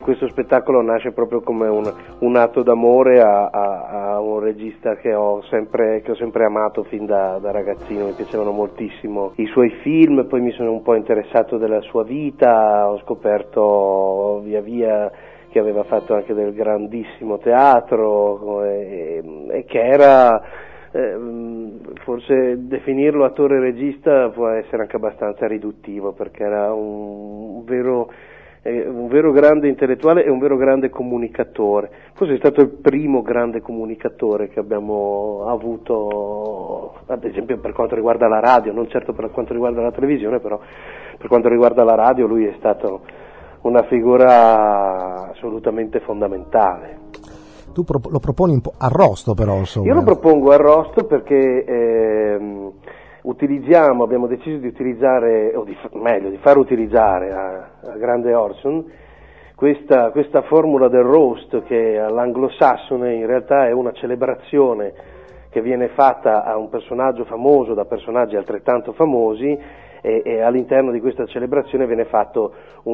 questo spettacolo nasce proprio come un atto d'amore a un regista che ho sempre amato fin da ragazzino. Mi piacevano moltissimo i suoi film, poi mi sono un po' interessato della sua vita, ho scoperto via via che aveva fatto anche del grandissimo teatro e che era, forse definirlo attore regista può essere anche abbastanza riduttivo, perché era un vero grande intellettuale e un vero grande comunicatore. Forse è stato il primo grande comunicatore che abbiamo avuto, ad esempio per quanto riguarda la radio, non certo per quanto riguarda la televisione, però per quanto riguarda la radio lui è stato una figura assolutamente fondamentale. Tu lo proponi un po' arrosto, però, insomma. Io lo propongo arrosto perché abbiamo deciso di utilizzare, di far utilizzare a grande Orson questa formula del roast, che all'anglosassone in realtà è una celebrazione che viene fatta a un personaggio famoso da personaggi altrettanto famosi, e all'interno di questa celebrazione viene fatto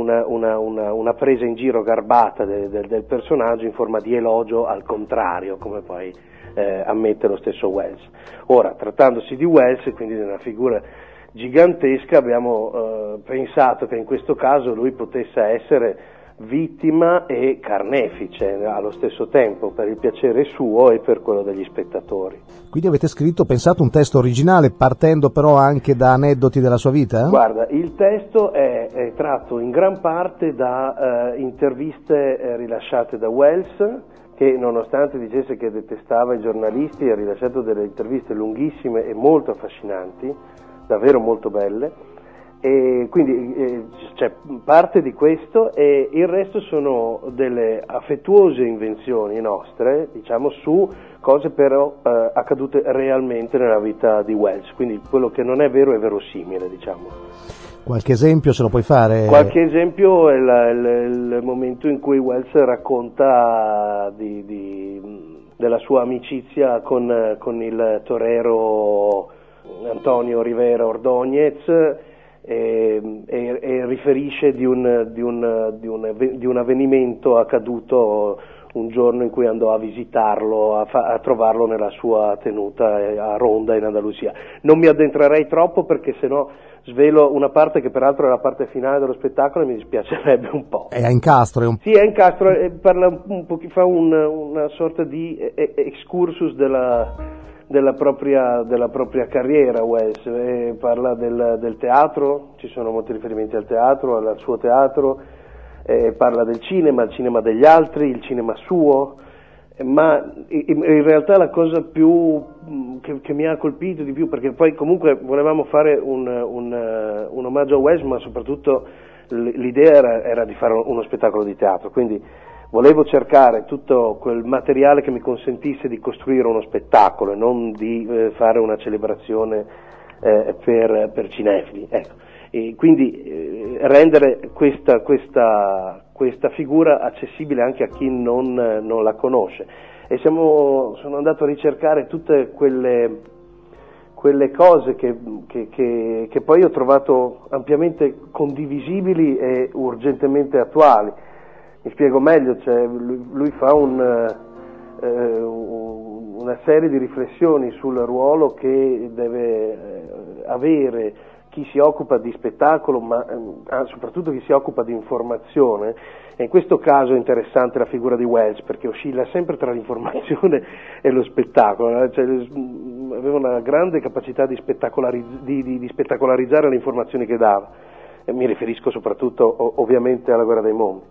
una presa in giro garbata del personaggio in forma di elogio al contrario, come poi ammette lo stesso Wells. Ora, trattandosi di Wells, quindi di una figura gigantesca, abbiamo pensato che in questo caso lui potesse essere vittima e carnefice allo stesso tempo, per il piacere suo e per quello degli spettatori. Quindi avete pensato un testo originale, partendo però anche da aneddoti della sua vita? Guarda, il testo è tratto in gran parte da interviste rilasciate da Wells, che nonostante dicesse che detestava i giornalisti ha rilasciato delle interviste lunghissime e molto affascinanti, davvero molto belle. E quindi c'è parte di questo, e il resto sono delle affettuose invenzioni nostre, diciamo, su cose però accadute realmente nella vita di Wells, quindi quello che non è vero è verosimile, diciamo. Qualche esempio ce lo puoi fare? Qualche esempio è il momento in cui Wells racconta della sua amicizia con il torero Antonio Rivera Ordóñez, e riferisce di un avvenimento accaduto un giorno in cui andò a visitarlo, a trovarlo nella sua tenuta a Ronda in Andalusia. Non mi addentrerei troppo, perché sennò svelo una parte che peraltro è la parte finale dello spettacolo e mi dispiacerebbe un po'. È a incastro? Sì, è incastro, parla fa una sorta di excursus della propria carriera. Wells parla del teatro, ci sono molti riferimenti al teatro, al suo teatro, parla del cinema, il cinema degli altri, il cinema suo, ma in realtà la cosa più che mi ha colpito di più, perché poi comunque volevamo fare un omaggio a Wells, ma soprattutto l'idea era di fare uno spettacolo di teatro, quindi volevo cercare tutto quel materiale che mi consentisse di costruire uno spettacolo e non di fare una celebrazione per cinefili, ecco. E quindi rendere questa figura accessibile anche a chi non la conosce. E sono andato a ricercare tutte quelle cose che poi ho trovato ampiamente condivisibili e urgentemente attuali. Mi spiego meglio, cioè lui fa una serie di riflessioni sul ruolo che deve avere chi si occupa di spettacolo, ma soprattutto chi si occupa di informazione. E in questo caso è interessante la figura di Wells, perché oscilla sempre tra l'informazione e lo spettacolo, cioè, aveva una grande capacità di spettacolarizzare le informazioni che dava, e mi riferisco soprattutto ovviamente alla Guerra dei Mondi.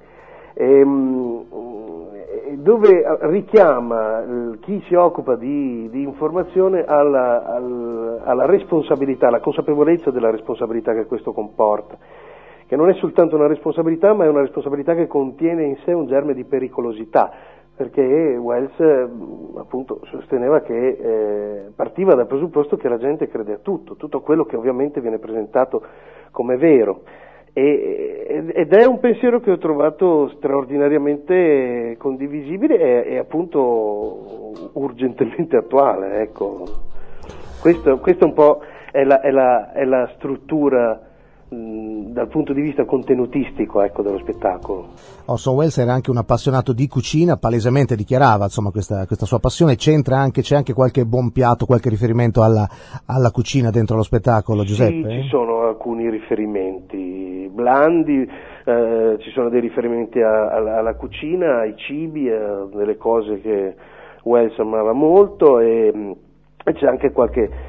Dove richiama chi si occupa di informazione alla responsabilità, alla consapevolezza della responsabilità che questo comporta, che non è soltanto una responsabilità, ma è una responsabilità che contiene in sé un germe di pericolosità, perché Wells appunto sosteneva che partiva dal presupposto che la gente crede a tutto quello che ovviamente viene presentato come vero. Ed è un pensiero che ho trovato straordinariamente condivisibile e appunto urgentemente attuale, ecco. Questo un po' è la struttura dal punto di vista contenutistico, ecco, dello spettacolo. Orson Welles era anche un appassionato di cucina, palesemente dichiarava insomma questa sua passione. C'è anche qualche buon piatto, qualche riferimento alla cucina dentro lo spettacolo, Giuseppe? Sì, ci sono alcuni riferimenti blandi, ci sono dei riferimenti alla cucina, ai cibi, delle cose che Welles amava molto, e c'è anche qualche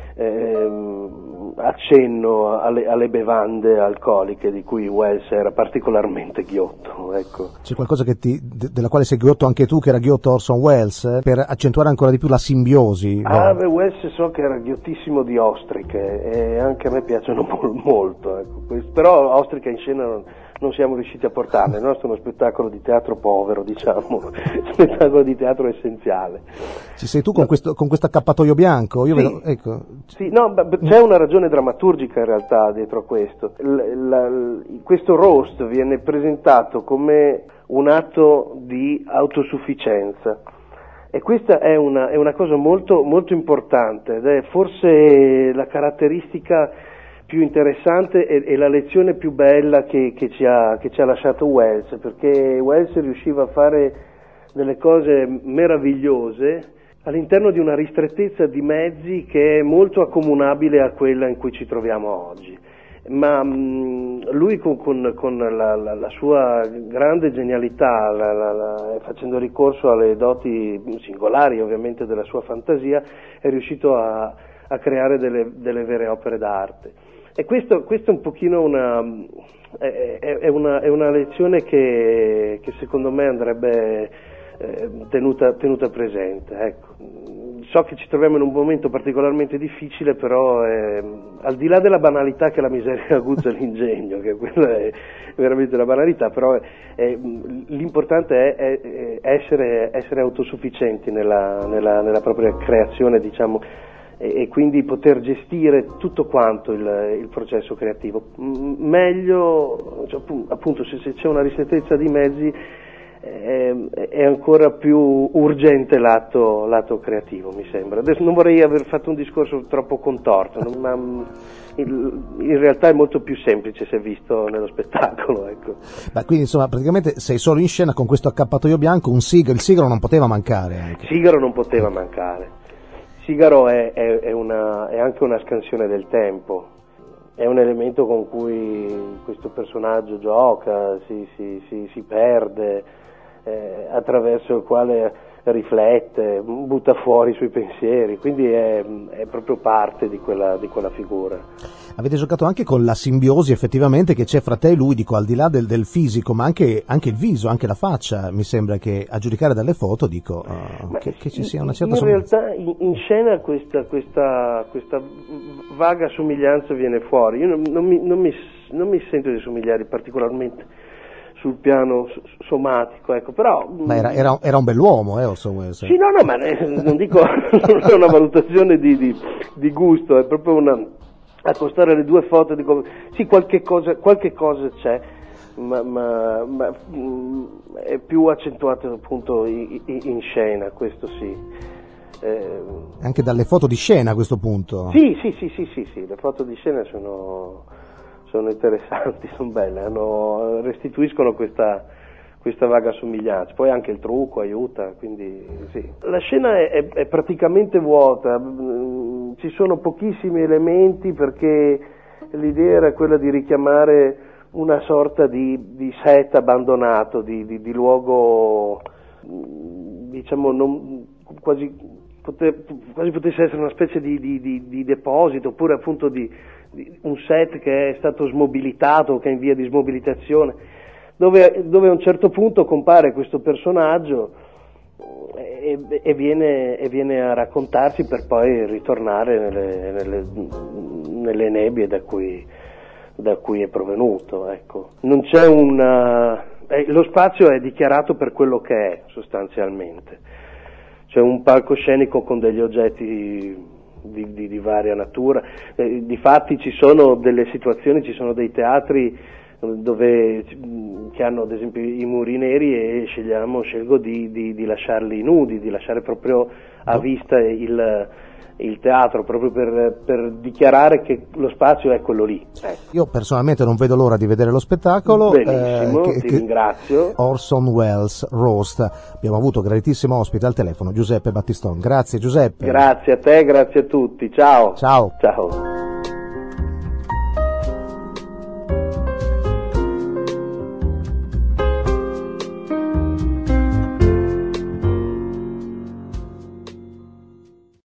accenno alle bevande alcoliche di cui Welles era particolarmente ghiotto, ecco. C'è qualcosa della quale sei ghiotto anche tu, che era ghiotto Orson Welles, per accentuare ancora di più la simbiosi? Welles so che era ghiottissimo di ostriche, e anche a me piacciono molto, ecco. Però ostriche in scena non siamo riusciti a portarne. Il nostro è uno spettacolo di teatro povero, diciamo, spettacolo di teatro essenziale. Ci sei tu con questo accappatoio bianco? Io sì, vedo, ecco. Sì, no, c'è una ragione drammaturgica in realtà dietro a questo. Questo roast viene presentato come un atto di autosufficienza, e questa è una cosa molto, molto importante, ed è forse la caratteristica più interessante e la lezione più bella che ci ha lasciato Welles, perché Welles riusciva a fare delle cose meravigliose all'interno di una ristrettezza di mezzi che è molto accomunabile a quella in cui ci troviamo oggi. Ma lui con la sua grande genialità, facendo ricorso alle doti singolari ovviamente della sua fantasia, è riuscito a creare delle vere opere d'arte. E questo è un pochino è una lezione che secondo me andrebbe tenuta presente, ecco. So che ci troviamo in un momento particolarmente difficile, però al di là della banalità che la miseria aguzza l'ingegno, che quella è veramente la banalità, però l'importante è essere autosufficienti nella propria creazione, diciamo, e quindi poter gestire tutto quanto il processo creativo. Meglio, cioè, appunto, se c'è una ristrettezza di mezzi, è ancora più urgente l'atto creativo, mi sembra. Adesso non vorrei aver fatto un discorso troppo contorto, ma in realtà è molto più semplice se visto nello spettacolo, ecco. Beh, quindi insomma praticamente sei solo in scena con questo accappatoio bianco, il sigaro non poteva mancare anche. Sigaro non poteva mancare. Sigaro è anche una scansione del tempo, è un elemento con cui questo personaggio gioca, si perde, attraverso il quale riflette, butta fuori i suoi pensieri, quindi è proprio parte di quella figura. Avete giocato anche con la simbiosi effettivamente che c'è fra te e lui, dico, al di là del fisico, ma anche il viso, anche la faccia, mi sembra che a giudicare dalle foto dico che ci sia una certa somiglianza. In realtà in scena questa vaga somiglianza viene fuori. Io non mi sento di somigliare particolarmente sul piano somatico, ecco, però... Ma era un bell'uomo, Orson Welles. Sì, no, ma non dico, non è una valutazione di gusto, è proprio accostare le due foto, dico, sì, qualche cosa c'è, ma è più accentuato appunto in scena, questo sì. Anche dalle foto di scena a questo punto? Sì, le foto di scena sono interessanti, sono belle, restituiscono questa vaga somiglianza, poi anche il trucco aiuta, quindi sì. La scena è praticamente vuota, ci sono pochissimi elementi perché l'idea era quella di richiamare una sorta di set abbandonato, di luogo, diciamo, quasi potesse essere una specie di deposito, oppure appunto di un set che è stato smobilitato, che è in via di smobilitazione, dove a un certo punto compare questo personaggio e viene a raccontarsi per poi ritornare nelle nebbie da cui è provenuto, ecco. Non c'è lo spazio è dichiarato per quello che è, sostanzialmente. C'è un palcoscenico con degli oggetti di varia natura, difatti ci sono delle situazioni, ci sono dei teatri che hanno ad esempio i muri neri, e scelgo di lasciarli nudi, di lasciare proprio a vista il teatro, proprio per dichiarare che lo spazio è quello lì. Io personalmente non vedo l'ora di vedere lo spettacolo. Benissimo, ti ringrazio. Orson Welles Roast. Abbiamo avuto graditissimo ospite al telefono Giuseppe Battiston. Grazie Giuseppe. Grazie a te, grazie a tutti. Ciao. Ciao. Ciao.